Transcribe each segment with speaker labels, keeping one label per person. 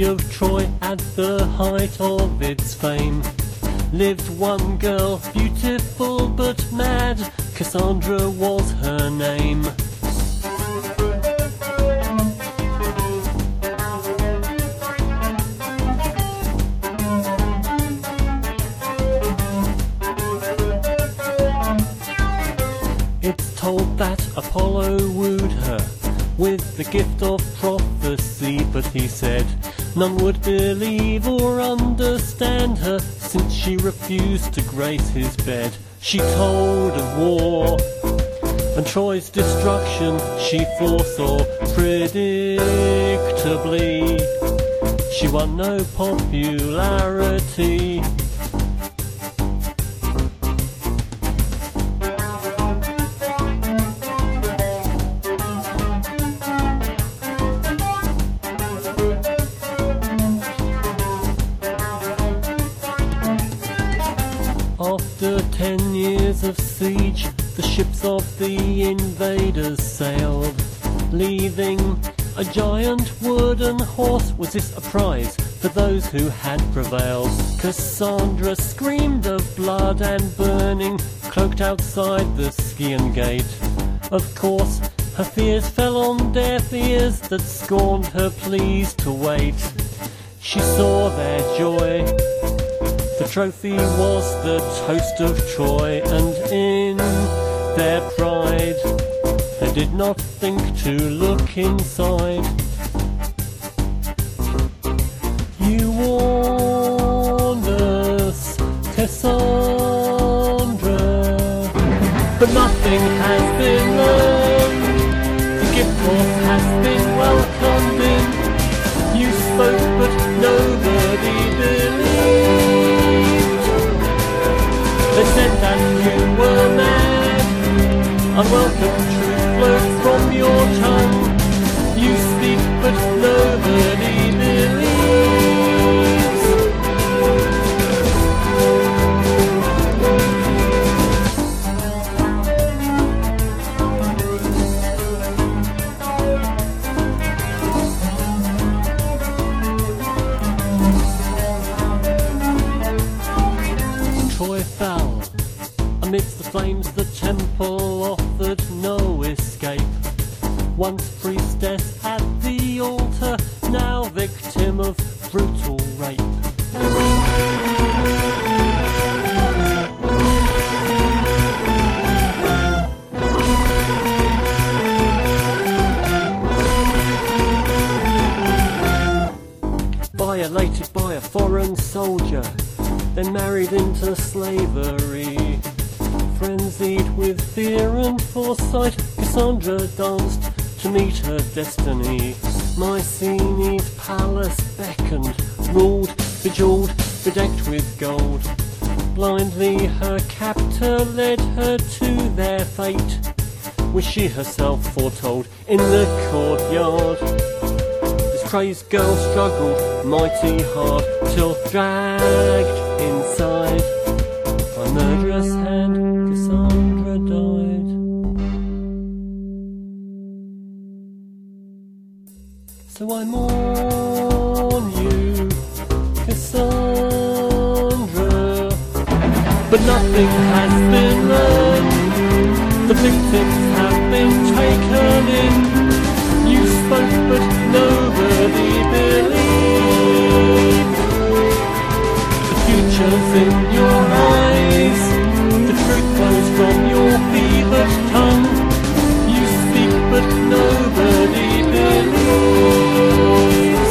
Speaker 1: city of Troy at the height of its fame lived one girl, beautiful but mad. Cassandra was her name. It's told that Apollo wooed her with the gift of prophecy, but he said none would believe or understand her, since she refused to grace his bed. She told of war and Troy's destruction she foresaw predictably. She won no popularity. After 10 years of siege, the ships of the invaders sailed, leaving a giant wooden horse. Was this a prize for those who had prevailed? Cassandra screamed of blood and burning, cloaked outside the Scian gate. Of course, her fears fell on deaf ears that scorned her pleas to wait. She saw their joy. The trophy was the toast of Troy, and in their pride they did not think to look inside. You warned us, Cassandra, but nothing has been learned. The gift horse has been welcomed in. You spoke but nobody believed. They said that you were mad. Unwelcome truth flowed from your tongue. You speak but nobody believes. Troy fell. Amidst the flames the temple offered no escape. Once priestess at the altar, now victim of brutal rape. Violated by a foreign soldier, then married into slavery. Frenzied with fear and foresight, Cassandra danced to meet her destiny. Mycenae's palace beckoned, ruled, bejeweled, bedecked with gold. Blindly her captor led her to their fate, which she herself foretold in the courtyard. This crazed girl struggled mighty hard, till dragged inside by murderous hand, Cassandra died. So I mourn you, Cassandra, but nothing has been learned. The victims have been taken in. You spoke but nobody believed. The future's in your eyes. The truth flows from your fevered tongue. You speak but nobody believes.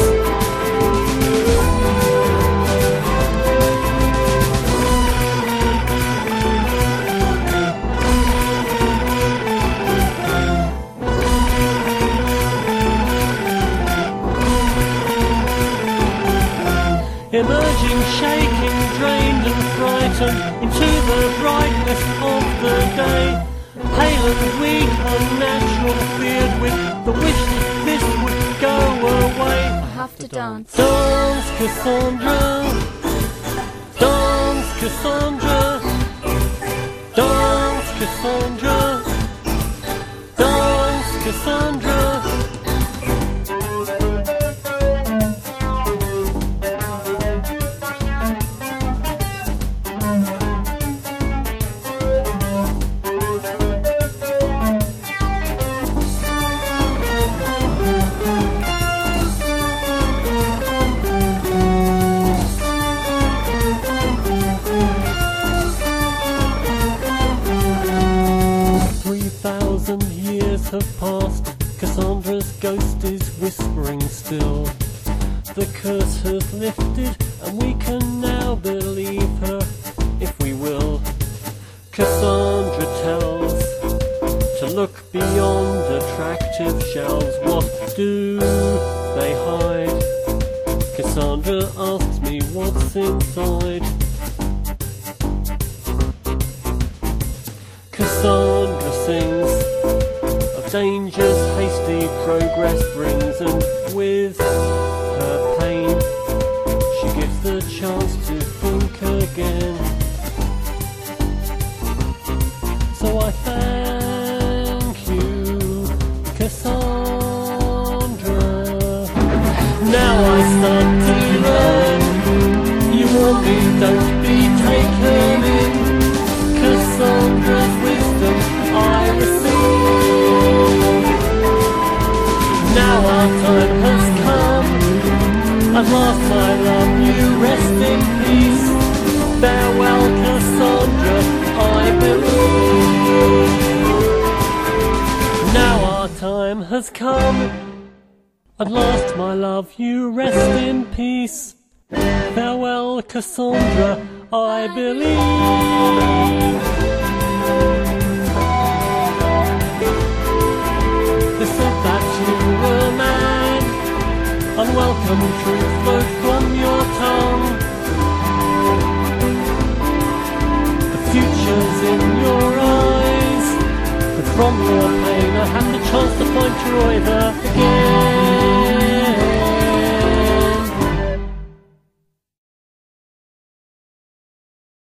Speaker 1: Emerging, shaking, drained and frightened into the brightness of the day. Pale and weak, unnatural, feared with the wish that this would go away.
Speaker 2: I have to dance.
Speaker 1: Dance, Cassandra. Dance, Cassandra. Dance, Cassandra. Dance, Cassandra. lifted, and we can now believe her if we will. Cassandra tells to look beyond attractive shells. What do they hide? Cassandra asks me what's inside. Cassandra sings of dangers hasty progress brings, and with her pain she gives the chance to think again. So I thank you, Cassandra. Now I start to learn. You warn me, don't be taken in. Cassandra's wisdom I receive. Now our time has come. At last, my love, you rest in peace. Farewell, Cassandra, I believe. Now our time has come. At last, my love, you rest in peace. Farewell, Cassandra, I believe. They said that you were mad. Unwelcome truth flowed from your tongue. The future's in your eyes, but from your pain I had the chance to find joy there again.